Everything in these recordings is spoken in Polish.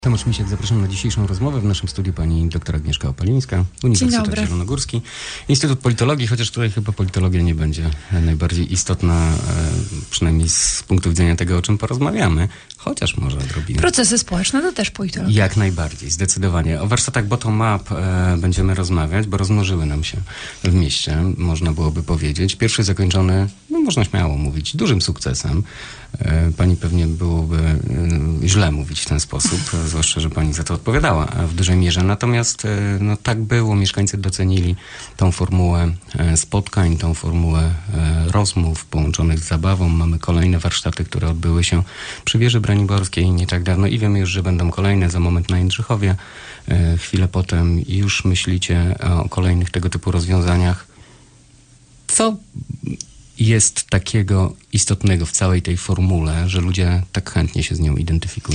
Tomasz Misiek, zapraszam na dzisiejszą rozmowę. W naszym studiu pani dr Agnieszka Opalińska, Uniwersytet Zielonogórski, Instytut Politologii, chociaż tutaj chyba politologia nie będzie najbardziej istotna, przynajmniej z punktu widzenia tego, o czym porozmawiamy, chociaż może odrobinę. Procesy społeczne to też politologia. Jak najbardziej, zdecydowanie. O warsztatach bottom-up będziemy rozmawiać, bo rozmnożyły nam się w mieście, można byłoby powiedzieć. Pierwszy zakończony, można śmiało mówić, dużym sukcesem. Pani pewnie byłoby źle mówić w ten sposób, zwłaszcza, że pani za to odpowiadała w dużej mierze. Natomiast tak było, mieszkańcy docenili tą formułę spotkań, tą formułę rozmów połączonych z zabawą. Mamy kolejne warsztaty, które odbyły się przy Wieży Braniborskiej nie tak dawno i wiemy już, że będą kolejne za moment na Jędrzychowie. Chwilę potem już myślicie o kolejnych tego typu rozwiązaniach. Co jest takiego istotnego w całej tej formule, że ludzie tak chętnie się z nią identyfikują?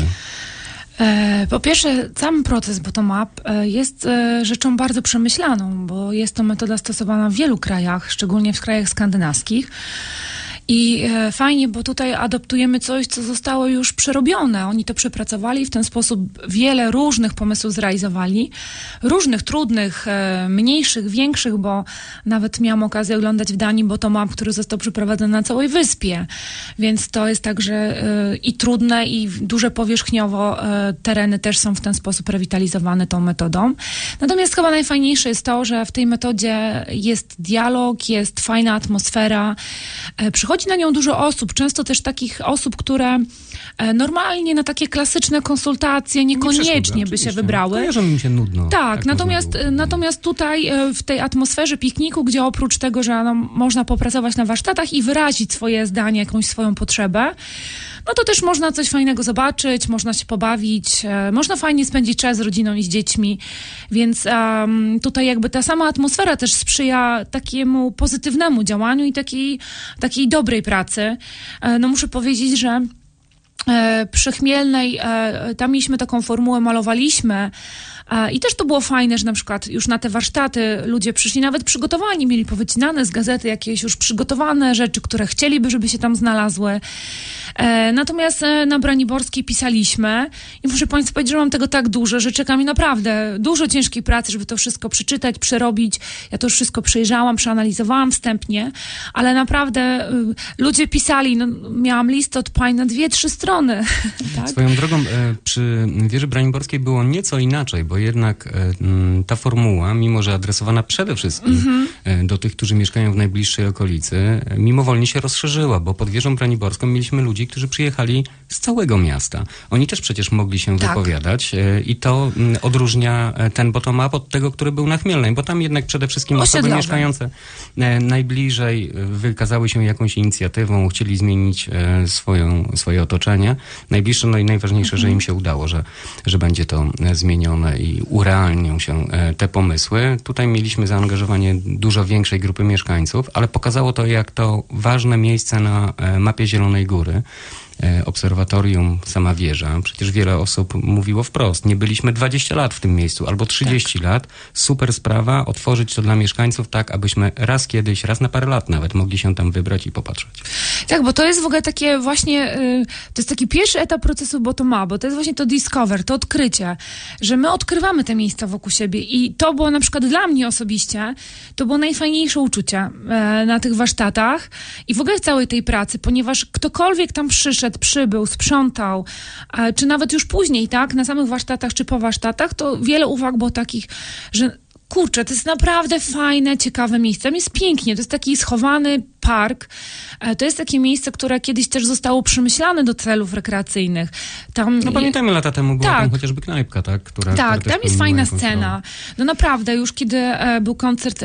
Po pierwsze, sam proces bottom-up jest rzeczą bardzo przemyślaną, bo jest to metoda stosowana w wielu krajach, szczególnie w krajach skandynawskich. I fajnie, bo tutaj adoptujemy coś, co zostało już przerobione. Oni to przepracowali, w ten sposób wiele różnych pomysłów zrealizowali. Różnych, trudnych, mniejszych, większych, bo nawet miałam okazję oglądać w Danii bottom-up, który został przeprowadzony na całej wyspie. Więc to jest także i trudne, i duże powierzchniowo tereny też są w ten sposób rewitalizowane tą metodą. Natomiast chyba najfajniejsze jest to, że w tej metodzie jest dialog, jest fajna atmosfera, przychodzi na nią dużo osób, często też takich osób, które normalnie na takie klasyczne konsultacje niekoniecznie by się wybrały. Kojarzą mi się nudno. Tak, natomiast tutaj w tej atmosferze pikniku, gdzie oprócz tego, że można popracować na warsztatach i wyrazić swoje zdanie, jakąś swoją potrzebę, no to też można coś fajnego zobaczyć, można się pobawić, można fajnie spędzić czas z rodziną i z dziećmi, więc tutaj jakby ta sama atmosfera też sprzyja takiemu pozytywnemu działaniu i takiej dobrej pracy. No muszę powiedzieć, że przy Chmielnej tam mieliśmy taką formułę, malowaliśmy i też to było fajne, że na przykład już na te warsztaty ludzie przyszli nawet przygotowani, mieli powycinane z gazety jakieś już przygotowane rzeczy, które chcieliby, żeby się tam znalazły. Natomiast na Braniborskiej pisaliśmy i muszę Państwu powiedzieć, że mam tego tak dużo, że czeka mi naprawdę dużo ciężkiej pracy, żeby to wszystko przeczytać, przerobić. Ja to już wszystko przejrzałam, przeanalizowałam wstępnie, ale naprawdę ludzie pisali, miałam list od pań na 2-3 strony. Tak? Swoją drogą przy Wieży Braniborskiej było nieco inaczej, bo jednak ta formuła, mimo że adresowana przede wszystkim do tych, którzy mieszkają w najbliższej okolicy, mimowolnie się rozszerzyła, bo pod Wieżą Braniborską mieliśmy ludzi, którzy przyjechali z całego miasta. Oni też przecież mogli się wypowiadać i to odróżnia ten bottom-up od tego, który był na Chmielnej, bo tam jednak przede wszystkim osoby mieszkające najbliżej wykazały się jakąś inicjatywą, chcieli zmienić swoje otoczenie. Najbliższe, no i najważniejsze, że im się udało, że będzie to zmienione i urealnią się te pomysły. Tutaj mieliśmy zaangażowanie dużo większej grupy mieszkańców, ale pokazało to, jak to ważne miejsce na mapie Zielonej Góry, obserwatorium, sama wieża. Przecież wiele osób mówiło wprost, nie byliśmy 20 lat w tym miejscu, albo 30 lat. Super sprawa, otworzyć to dla mieszkańców tak, abyśmy raz kiedyś, raz na parę lat nawet mogli się tam wybrać i popatrzeć. Tak, bo to jest w ogóle takie właśnie, to jest taki pierwszy etap procesu bottom-up, bo to jest właśnie to discover, to odkrycie, że my odkrywamy te miejsca wokół siebie i to było na przykład dla mnie osobiście, to było najfajniejsze uczucie na tych warsztatach i w ogóle w całej tej pracy, ponieważ ktokolwiek tam przybył, sprzątał, czy nawet już później, tak, na samych warsztatach, czy po warsztatach, to wiele uwag było takich, że kurczę, to jest naprawdę fajne, ciekawe miejsce. Tam jest pięknie, to jest taki schowany park. To jest takie miejsce, które kiedyś też zostało przemyślane do celów rekreacyjnych. Tam pamiętajmy, lata temu była tam chociażby knajpka, tak? Która tam jest fajna scena. No naprawdę, już kiedy był koncert,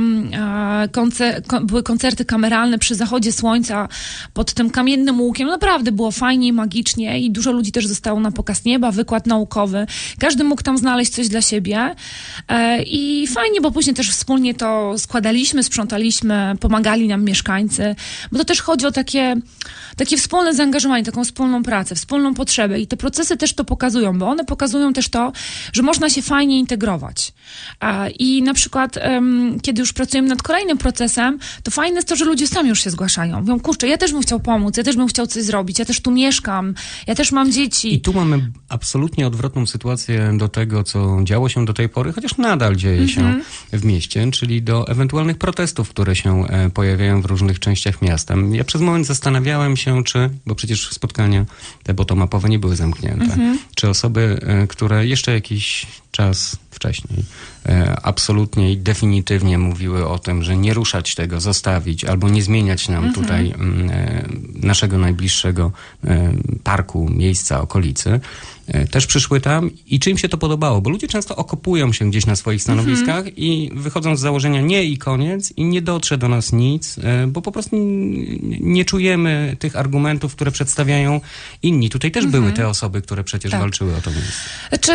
były koncerty kameralne przy zachodzie słońca pod tym kamiennym łukiem, naprawdę było fajnie, magicznie i dużo ludzi też zostało na pokaz nieba, wykład naukowy. Każdy mógł tam znaleźć coś dla siebie i fajnie, bo później też wspólnie to składaliśmy, sprzątaliśmy, pomagali nam mieszkańcy. mieszkańcy, bo to też chodzi o takie wspólne zaangażowanie, taką wspólną pracę, wspólną potrzebę i te procesy też to pokazują, bo one pokazują też to, że można się fajnie integrować. I na przykład, kiedy już pracujemy nad kolejnym procesem, to fajne jest to, że ludzie sami już się zgłaszają. Mówią, kurczę, ja też bym chciał pomóc, ja też bym chciał coś zrobić, ja też tu mieszkam, ja też mam dzieci. I tu mamy absolutnie odwrotną sytuację do tego, co działo się do tej pory, chociaż nadal dzieje się w mieście, czyli do ewentualnych protestów, które się pojawiają w różnych częściach miasta. Ja przez moment zastanawiałem się, bo przecież spotkania te bottom-upowe nie były zamknięte, czy osoby, które jeszcze jakiś czas wcześniej absolutnie i definitywnie mówiły o tym, że nie ruszać tego, zostawić albo nie zmieniać nam tutaj naszego najbliższego parku, miejsca, okolicy, też przyszły tam i czy im się to podobało, bo ludzie często okopują się gdzieś na swoich stanowiskach i wychodzą z założenia nie i koniec i nie dotrze do nas nic, bo po prostu nie czujemy tych argumentów, które przedstawiają inni. Tutaj też były te osoby, które przecież walczyły o to miejsce. Znaczy,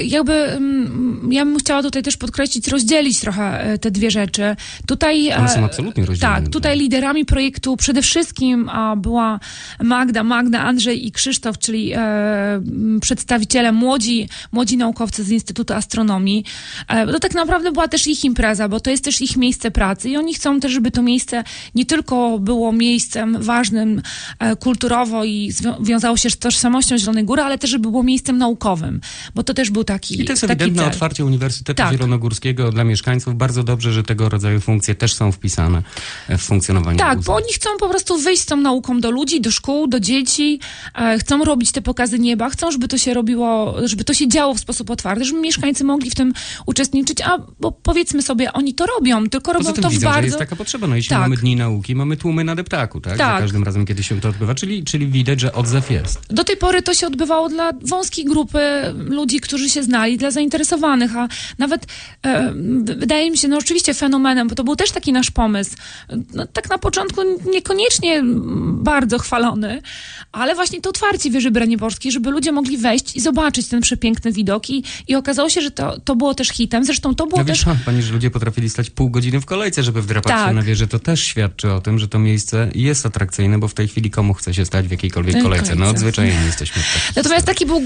ja bym chciała tutaj też podkreślić, rozdzielić trochę te dwie rzeczy. Tutaj, one są absolutnie rozdzielone. Tak, tutaj liderami projektu przede wszystkim była Magda, Andrzej i Krzysztof, czyli przedstawiciele, młodzi naukowcy z Instytutu Astronomii. To tak naprawdę była też ich impreza, bo to jest też ich miejsce pracy i oni chcą też, żeby to miejsce nie tylko było miejscem ważnym kulturowo i wiązało się z tożsamością Zielonej Góry, ale też, żeby było miejscem naukowym, bo to też był taki I to jest ewidentne otwarcie Uniwersytetu Zielonogórskiego dla mieszkańców. Bardzo dobrze, że tego rodzaju funkcje też są wpisane w funkcjonowanie Tak, WUZ-u. bo oni chcą po prostu wyjść z tą nauką do ludzi, do szkół, do dzieci, chcą robić te pokazy nieba, chcą, żeby to się robiło, żeby to się działo w sposób otwarty, żeby mieszkańcy mogli w tym uczestniczyć, bo powiedzmy sobie, oni to robią, tylko robią to w widzą, bardzo... że jest taka potrzeba. No jeśli mamy dni nauki, mamy tłumy na deptaku, tak? Za każdym razem, kiedy się to odbywa, czyli widać, że odzew jest. Do tej pory to się odbywało dla wąskiej grupy ludzi, którzy się znali, dla zainteresowanych, a nawet wydaje mi się, no oczywiście fenomenem, bo to był też taki nasz pomysł, no, tak na początku niekoniecznie bardzo chwalony, ale właśnie to otwarcie wieży Braniborskiej, żeby ludzie mogli wejść i zobaczyć ten przepiękny widok i okazało się, że to było też hitem. Zresztą to było też... Pani, że ludzie potrafili stać pół godziny w kolejce, żeby wdrapać się na wieżę. To też świadczy o tym, że to miejsce jest atrakcyjne, bo w tej chwili komu chce się stać w jakiejkolwiek kolejce. No odzwyczajeni jesteśmy. Natomiast taki był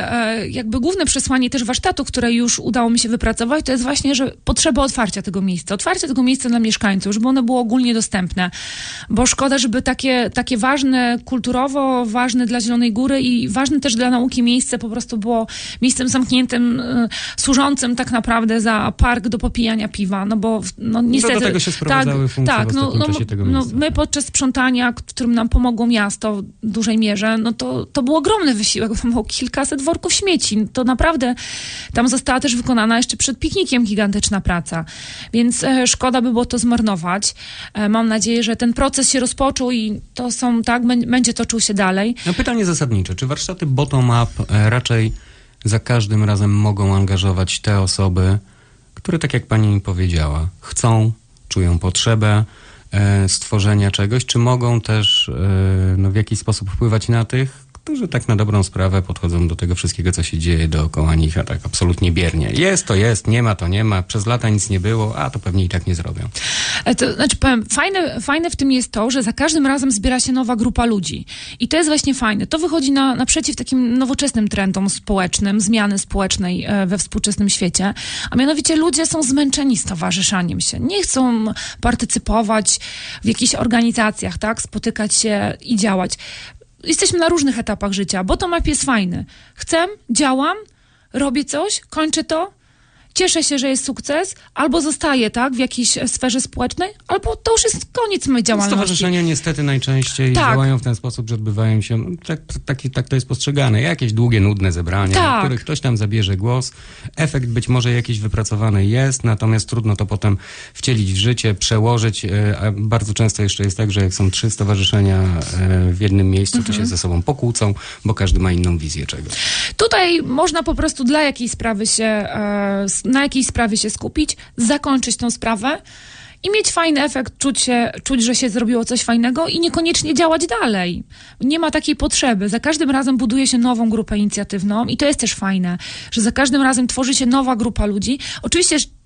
główne przesłanie też warsztatu, które już udało mi się wypracować, to jest właśnie, że potrzeba otwarcia tego miejsca dla mieszkańców, żeby ono było ogólnie dostępne. Bo szkoda, żeby takie ważne kulturowo, ważne dla Zielonej Góry i ważne też dla nauki miejsce po prostu było miejscem zamkniętym, służącym tak naprawdę za park do popijania piwa, no bo niestety... Do tego się sprowadzały funkcje w ostatnim czasie tego miejsca. My podczas sprzątania, w którym nam pomogło miasto w dużej mierze, no to był ogromny wysiłek, bo było kilkaset worków śmieci. To naprawdę tam została też wykonana jeszcze przed piknikiem gigantyczna praca. Więc szkoda by było to zmarnować. Mam nadzieję, że ten proces się rozpoczął i będzie toczył się dalej. No pytanie zasadnicze. Czy warsztaty bottom-up raczej za każdym razem mogą angażować te osoby, które, tak jak pani powiedziała, czują potrzebę stworzenia czegoś, czy mogą też w jakiś sposób wpływać na tych, którzy tak na dobrą sprawę podchodzą do tego wszystkiego, co się dzieje dookoła nich, a tak absolutnie biernie. Jest to jest, nie ma to nie ma, przez lata nic nie było, a to pewnie i tak nie zrobią. To znaczy powiem, fajne w tym jest to, że za każdym razem zbiera się nowa grupa ludzi. I to jest właśnie fajne. To wychodzi naprzeciw takim nowoczesnym trendom społecznym, zmiany społecznej we współczesnym świecie. A mianowicie ludzie są zmęczeni stowarzyszaniem się. Nie chcą partycypować w jakichś organizacjach, tak? Spotykać się i działać. Jesteśmy na różnych etapach życia. Bottom-up jest fajny. Chcę, działam, robię coś, kończę to, cieszę się, że jest sukces, albo zostaję, tak, w jakiejś sferze społecznej, albo to już jest koniec mojej działalności. Stowarzyszenia niestety najczęściej działają w ten sposób, że odbywają się, tak to jest postrzegane, jakieś długie, nudne zebrania, na których ktoś tam zabierze głos. Efekt być może jakiś wypracowany jest, natomiast trudno to potem wcielić w życie, przełożyć, a bardzo często jeszcze jest tak, że jak są 3 stowarzyszenia w jednym miejscu, to się ze sobą pokłócą, bo każdy ma inną wizję czegoś. Tutaj można po prostu na jakiejś sprawie się skupić, zakończyć tą sprawę i mieć fajny efekt, czuć, że się zrobiło coś fajnego i niekoniecznie działać dalej. Nie ma takiej potrzeby. Za każdym razem buduje się nową grupę inicjatywną i to jest też fajne, że za każdym razem tworzy się nowa grupa ludzi. Oczywiście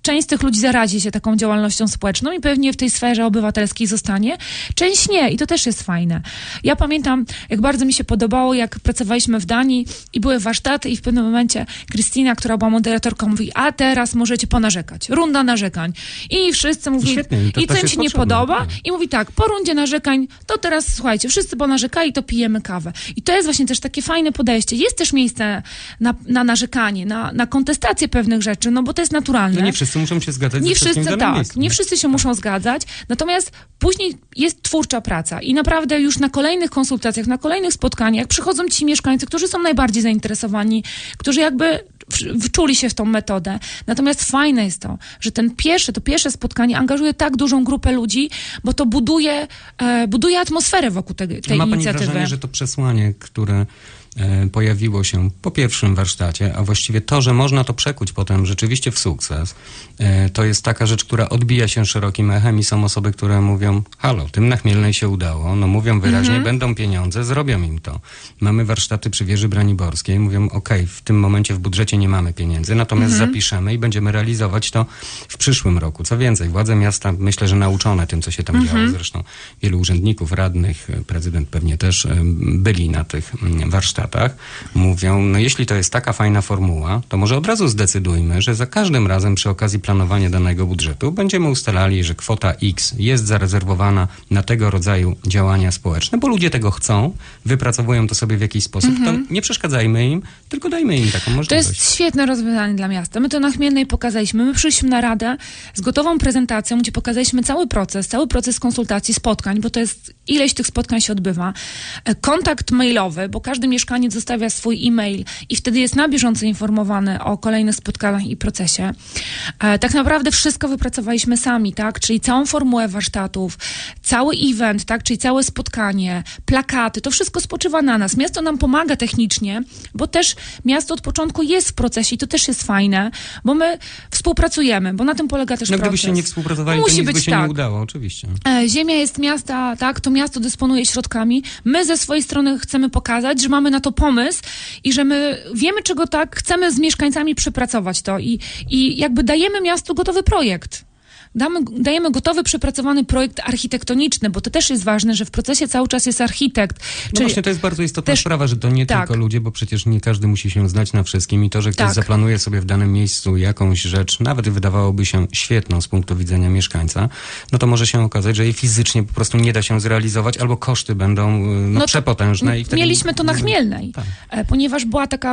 część z tych ludzi zarazi się taką działalnością społeczną i pewnie w tej sferze obywatelskiej zostanie, część nie i to też jest fajne. Ja pamiętam, jak bardzo mi się podobało, jak pracowaliśmy w Danii i były warsztaty i w pewnym momencie Krystyna, która była moderatorką, mówi, a teraz możecie ponarzekać. Runda narzekań. I wszyscy mówili, i co im się nie podoba i mówi tak, po rundzie narzekań, to teraz słuchajcie, wszyscy ponarzekali, to pijemy kawę. I to jest właśnie też takie fajne podejście. Jest też miejsce na narzekanie, na kontestację pewnych rzeczy, no bo to jest naturalne. No nie wszyscy muszą się zgadzać. Nie wszyscy, tak. Nie wszyscy się muszą zgadzać. Natomiast później jest twórcza praca i naprawdę już na kolejnych konsultacjach, na kolejnych spotkaniach przychodzą ci mieszkańcy, którzy są najbardziej zainteresowani, którzy jakby wczuli się w tą metodę. Natomiast fajne jest to, że to pierwsze spotkanie angażuje tak dużą grupę ludzi, bo to buduje atmosferę wokół tej inicjatywy. Ma pani wrażenie, że to przesłanie, które pojawiło się po pierwszym warsztacie, a właściwie to, że można to przekuć potem rzeczywiście w sukces, to jest taka rzecz, która odbija się szerokim echem i są osoby, które mówią, halo, tym na Chmielnej się udało, no mówią wyraźnie, będą pieniądze, zrobią im to. Mamy warsztaty przy wieży Braniborskiej, mówią, okej, w tym momencie w budżecie nie mamy pieniędzy, natomiast zapiszemy i będziemy realizować to w przyszłym roku. Co więcej, władze miasta, myślę, że nauczone tym, co się tam działo, zresztą wielu urzędników, radnych, prezydent pewnie też byli na tych warsztatach, mówią, no jeśli to jest taka fajna formuła, to może od razu zdecydujmy, że za każdym razem przy okazji planowania danego budżetu będziemy ustalali, że kwota X jest zarezerwowana na tego rodzaju działania społeczne, bo ludzie tego chcą, wypracowują to sobie w jakiś sposób, to nie przeszkadzajmy im, tylko dajmy im taką możliwość. To jest świetne rozwiązanie dla miasta. My to na Chmielnej pokazaliśmy. My przyszliśmy na radę z gotową prezentacją, gdzie pokazaliśmy cały proces konsultacji, spotkań, bo to jest ileś tych spotkań się odbywa. Kontakt mailowy, bo każdy mieszkaniec zostawia swój e-mail i wtedy jest na bieżąco informowany o kolejnych spotkaniach i procesie. Tak naprawdę wszystko wypracowaliśmy sami, tak? Czyli całą formułę warsztatów, cały event, tak? Czyli całe spotkanie, plakaty, to wszystko spoczywa na nas. Miasto nam pomaga technicznie, bo też miasto od początku jest w procesie i to też jest fajne, bo my współpracujemy, bo na tym polega też proces. Gdybyście nie współpracowali, to nic by się nie udało, oczywiście. Ziemia jest miasta, tak? To miasto dysponuje środkami. My ze swojej strony chcemy pokazać, że mamy na to pomysł i że my wiemy, czego tak chcemy z mieszkańcami przepracować to i jakby dajemy miastu gotowy projekt. Dajemy gotowy, przepracowany projekt architektoniczny, bo to też jest ważne, że w procesie cały czas jest architekt. No właśnie, to jest bardzo istotna sprawa, że to nie tylko ludzie, bo przecież nie każdy musi się znać na wszystkim i to, że ktoś zaplanuje sobie w danym miejscu jakąś rzecz, nawet wydawałoby się świetną z punktu widzenia mieszkańca, no to może się okazać, że jej fizycznie po prostu nie da się zrealizować, albo koszty będą przepotężne. I wtedy mieliśmy to na Chmielnej, ponieważ była taka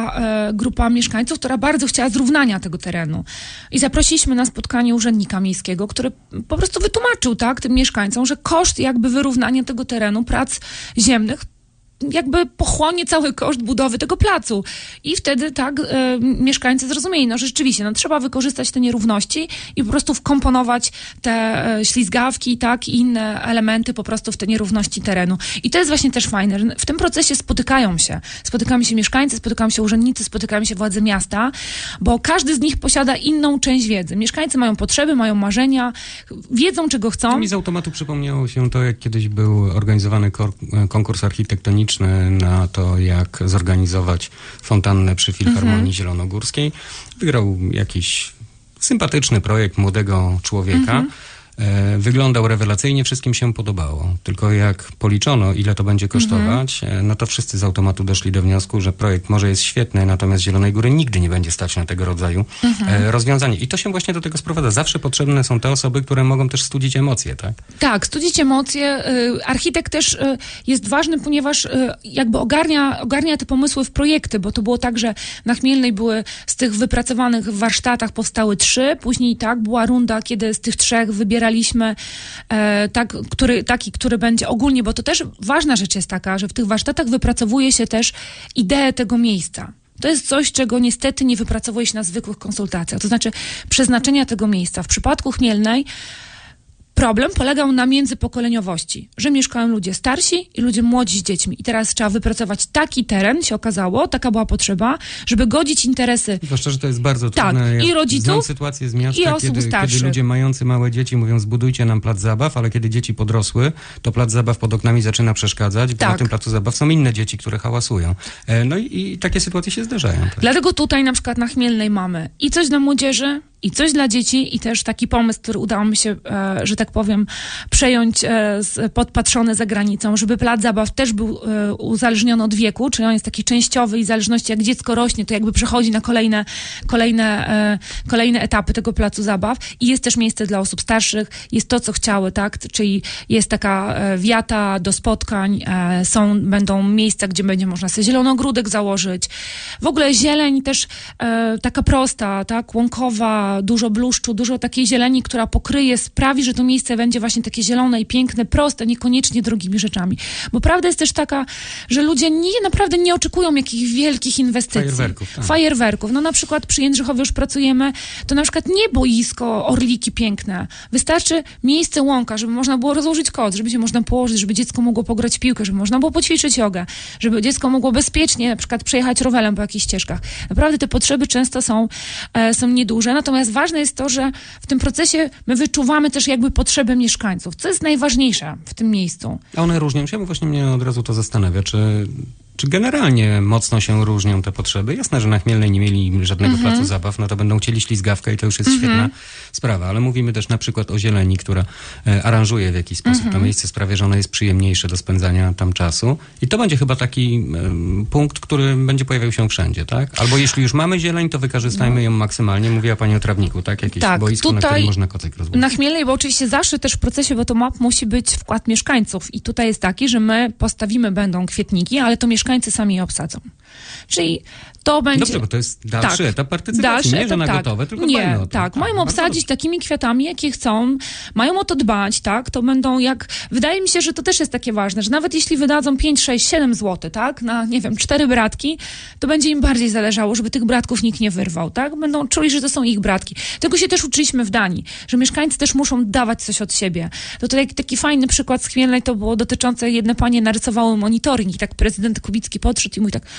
grupa mieszkańców, która bardzo chciała zrównania tego terenu. I zaprosiliśmy na spotkanie urzędnika miejskiego, który po prostu wytłumaczył tym mieszkańcom, że koszt jakby wyrównania tego terenu, prac ziemnych, jakby pochłonie cały koszt budowy tego placu. I wtedy mieszkańcy zrozumieli, że rzeczywiście, trzeba wykorzystać te nierówności i po prostu wkomponować te ślizgawki, i inne elementy po prostu w te nierówności terenu. I to jest właśnie też fajne, że w tym procesie spotykają się mieszkańcy, spotykają się urzędnicy, spotykają się władze miasta, bo każdy z nich posiada inną część wiedzy. Mieszkańcy mają potrzeby, mają marzenia, wiedzą, czego chcą. Mi z automatu przypomniało się to, jak kiedyś był organizowany konkurs architektoniczny na to, jak zorganizować fontannę przy Filharmonii Zielonogórskiej. Wygrał jakiś sympatyczny projekt młodego człowieka. Wyglądał rewelacyjnie, wszystkim się podobało. Tylko jak policzono, ile to będzie kosztować, no to wszyscy z automatu doszli do wniosku, że projekt może jest świetny, natomiast Zielonej Góry nigdy nie będzie stać na tego rodzaju rozwiązanie. I to się właśnie do tego sprowadza. Zawsze potrzebne są te osoby, które mogą też studzić emocje, tak? Tak, studzić emocje. Architekt też jest ważny, ponieważ jakby ogarnia te pomysły w projekty, bo to było tak, że na Chmielnej były z tych wypracowanych w warsztatach powstały 3, później była runda, kiedy z tych 3 wybieraliśmy który będzie ogólnie, bo to też ważna rzecz jest taka, że w tych warsztatach wypracowuje się też ideę tego miejsca. To jest coś, czego niestety nie wypracowuje się na zwykłych konsultacjach. To znaczy przeznaczenia tego miejsca. W przypadku Chmielnej problem polegał na międzypokoleniowości, że mieszkają ludzie starsi i ludzie młodzi z dziećmi. I teraz trzeba wypracować taki teren, się okazało, taka była potrzeba, żeby godzić interesy. Zwłaszcza, że to jest bardzo trudne. I rodziców, znam sytuację z miasta, i osób starszych. Kiedy ludzie mający małe dzieci mówią, zbudujcie nam plac zabaw, ale kiedy dzieci podrosły, to plac zabaw pod oknami zaczyna przeszkadzać, bo na tym placu zabaw są inne dzieci, które hałasują. No i takie sytuacje się zdarzają. Tak? Dlatego tutaj na przykład na Chmielnej mamy i coś dla młodzieży, i coś dla dzieci i też taki pomysł, który udało mi się, że tak powiem, przejąć podpatrzony za granicą, żeby plac zabaw też był uzależniony od wieku, czyli on jest taki częściowy i w zależności jak dziecko rośnie, to jakby przechodzi na kolejne etapy tego placu zabaw i jest też miejsce dla osób starszych, jest to, co chciały, tak, czyli jest taka wiata do spotkań, będą miejsca, gdzie będzie można sobie zielony ogródek założyć. W ogóle zieleń też taka prosta, tak, łąkowa, dużo bluszczu, dużo takiej zieleni, która pokryje, sprawi, że to miejsce będzie właśnie takie zielone i piękne, proste, niekoniecznie drogimi rzeczami. Bo prawda jest też taka, że ludzie naprawdę nie oczekują jakichś wielkich inwestycji. Fajerwerków. No na przykład przy Jędrzychowie już pracujemy, to na przykład nie boisko, orliki piękne. Wystarczy miejsce łąka, żeby można było rozłożyć koc, żeby się można położyć, żeby dziecko mogło pograć w piłkę, żeby można było poćwiczyć jogę, żeby dziecko mogło bezpiecznie na przykład przejechać rowerem po jakichś ścieżkach. Naprawdę te potrzeby często są nieduże, natomiast ważne jest to, że w tym procesie my wyczuwamy też jakby potrzeby mieszkańców, co jest najważniejsze w tym miejscu. A one różnią się? Bo właśnie mnie od razu to zastanawia, czy generalnie mocno się różnią te potrzeby? Jasne, że na Chmielnej nie mieli żadnego placu zabaw, no to będą chcieli ślizgawkę i to już jest świetna sprawa, ale mówimy też na przykład o zieleni, która aranżuje w jakiś sposób to miejsce, sprawia, że ono jest przyjemniejsze do spędzania tam czasu i to będzie chyba taki punkt, który będzie pojawiał się wszędzie, tak? Albo jeśli już mamy zieleń, to wykorzystajmy ją maksymalnie. Mówiła pani o trawniku, tak? Jakieś boisko, na którym można kocyk rozłożyć. Na Chmielnej, bo oczywiście zawsze też w procesie bottom-up musi być wkład mieszkańców i tutaj jest taki, że my będą kwietniki, ale to mieszkańcy sami je obsadzą. Czyli to będzie... Dobrze, bo to jest dalszy etap partycypacji, nie, że na gotowe, tylko nie, o to. Mają obsadzić takimi kwiatami, jakie chcą, mają o to dbać, tak, to będą wydaje mi się, że to też jest takie ważne, że nawet jeśli wydadzą 5, 6, 7 zł, tak, na, 4 bratki, to będzie im bardziej zależało, żeby tych bratków nikt nie wyrwał, tak, będą czuli, że to są ich bratki. Tego się też uczyliśmy w Danii, że mieszkańcy też muszą dawać coś od siebie. To tutaj taki fajny przykład z Chmielnej to było dotyczące, jedne panie narysowały monitoring i tak prezydent Kubicki podszedł i mówi tak,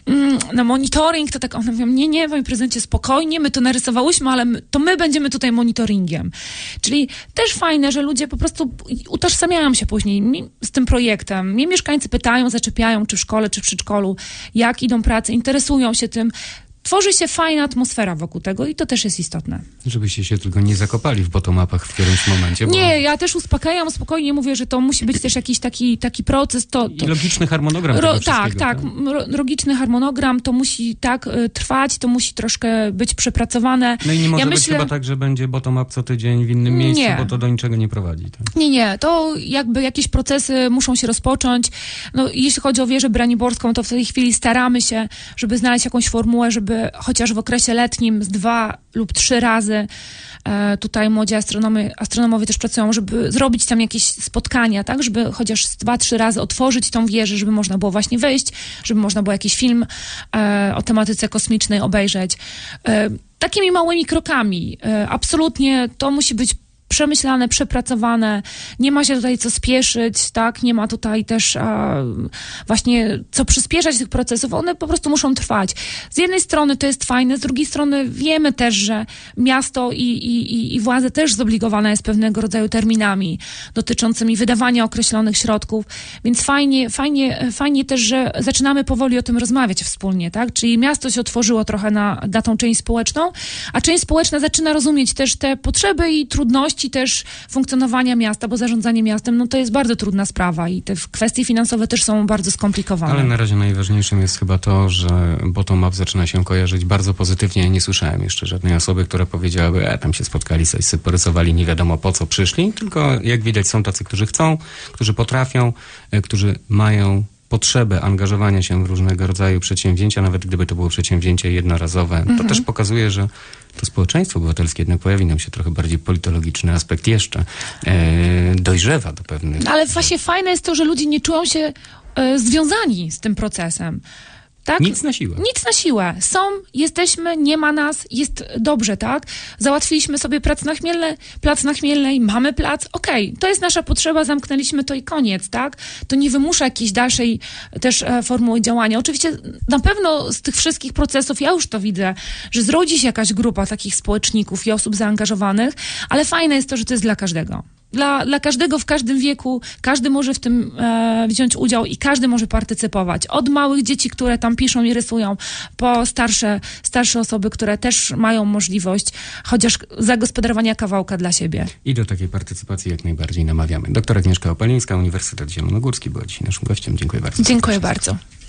na monitoring, to tak one mówią, nie, panie prezydencie, spokojnie, my to narysowałyśmy, ale my będziemy tutaj monitoringiem. Czyli też fajne, że ludzie po prostu utożsamiają się później z tym projektem. Mnie mieszkańcy pytają, zaczepiają, czy w szkole, czy w przedszkolu, jak idą prace, interesują się tym. Tworzy się fajna atmosfera wokół tego i to też jest istotne. Żebyście się tylko nie zakopali w bottom-upach w którymś momencie. Nie, ja też uspokajam, spokojnie mówię, że to musi być też jakiś taki proces. I logiczny harmonogram tego wszystkiego. Tak. Logiczny harmonogram, to musi trwać, to musi troszkę być przepracowane. No i nie może być chyba tak, że będzie bottom-up co tydzień w innym miejscu, bo to do niczego nie prowadzi. Tak? Nie. To jakby jakieś procesy muszą się rozpocząć. No, jeśli chodzi o wieżę braniborską, to w tej chwili staramy się, żeby znaleźć jakąś formułę, żeby chociaż w okresie letnim z 2 lub 3 razy tutaj młodzi astronomowie też pracują, żeby zrobić tam jakieś spotkania, tak, żeby chociaż 2-3 razy otworzyć tą wieżę, żeby można było właśnie wejść, żeby można było jakiś film o tematyce kosmicznej obejrzeć. Takimi małymi krokami. Absolutnie to musi być przemyślane, przepracowane, nie ma się tutaj co spieszyć, tak, nie ma tutaj też właśnie co przyspieszać tych procesów, one po prostu muszą trwać. Z jednej strony to jest fajne, z drugiej strony wiemy też, że miasto i władza też zobligowana jest pewnego rodzaju terminami dotyczącymi wydawania określonych środków, więc fajnie też, że zaczynamy powoli o tym rozmawiać wspólnie, tak, czyli miasto się otworzyło trochę na tą część społeczną, a część społeczna zaczyna rozumieć też te potrzeby i trudności też funkcjonowania miasta, bo zarządzanie miastem, no to jest bardzo trudna sprawa i te kwestie finansowe też są bardzo skomplikowane. Ale na razie najważniejszym jest chyba to, że bottom-up zaczyna się kojarzyć bardzo pozytywnie. Ja nie słyszałem jeszcze żadnej osoby, która powiedziałaby, tam się spotkali, coś sobie porysowali, nie wiadomo po co przyszli, tylko jak widać są tacy, którzy chcą, którzy potrafią, którzy mają potrzebę angażowania się w różnego rodzaju przedsięwzięcia, nawet gdyby to było przedsięwzięcie jednorazowe. To też pokazuje, że to społeczeństwo obywatelskie, jednak pojawi nam się trochę bardziej politologiczny aspekt jeszcze, dojrzewa do pewnych... Ale właśnie fajne jest to, że ludzie nie czują się związani z tym procesem. Tak? Nic na siłę. Nic na siłę. Jesteśmy, nie ma nas, jest dobrze, tak? Załatwiliśmy sobie plac na Chmielnej, mamy plac, okej, to jest nasza potrzeba, zamknęliśmy to i koniec, tak? To nie wymusza jakiejś dalszej też formuły działania. Oczywiście na pewno z tych wszystkich procesów ja już to widzę, że zrodzi się jakaś grupa takich społeczników i osób zaangażowanych, ale fajne jest to, że to jest dla każdego. dla każdego w każdym wieku, każdy może w tym wziąć udział i każdy może partycypować. Od małych dzieci, które tam piszą i rysują, po starsze osoby, które też mają możliwość chociaż zagospodarowania kawałka dla siebie. I do takiej partycypacji jak najbardziej namawiamy. Doktor Agnieszka Opalińska, Uniwersytet Zielonogórski była dzisiaj naszym gościem. Dziękuję bardzo. Dziękuję bardzo.